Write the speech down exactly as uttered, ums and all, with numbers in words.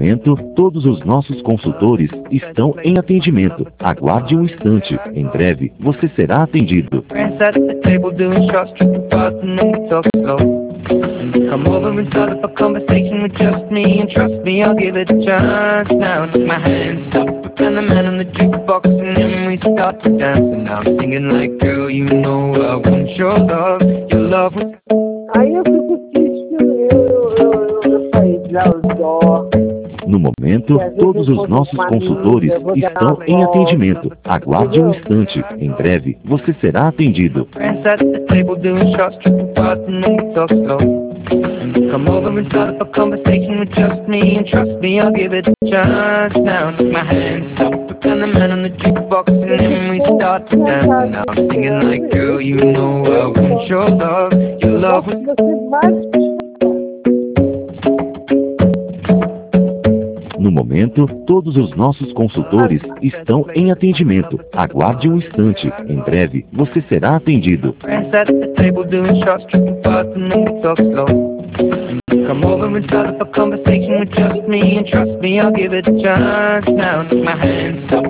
momento, todos os nossos consultores estão em atendimento. Aguarde um instante. Em breve, você será atendido. Come over and start up a conversation with just me, and trust me, I'll give it a chance. Now take my hands up, and the man on the jukebox, and then we start to dance. And I'm singing like, girl, you know I want your love, your love. Aí eu fico triste, eu, eu, eu, eu saí de lá, os dó. No momento, todos os nossos consultores estão em atendimento. Aguarde um instante. Em breve, você será atendido. Come over and start up a conversation with just me, and trust me, I'll give it a chance. Now take my hands up, and the man on the jukebox, and then we start to dance. And I'm singing like, girl, you know I want your love, your love. No momento, todos os nossos consultores estão em atendimento. Aguarde um instante. Em breve, você será atendido. Come over and start up a conversation with just me, and trust me, I'll give it a chance. Now take my hands up,